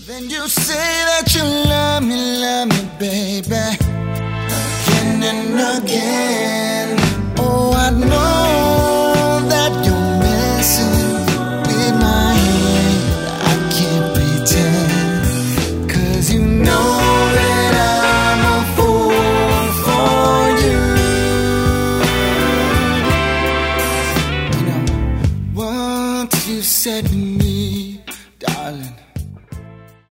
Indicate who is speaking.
Speaker 1: Then you say that you love me, baby, again and again. Oh, I know that you're messing with my head. I can't pretend, 'cause you know that I'm a fool for you. You know, once you said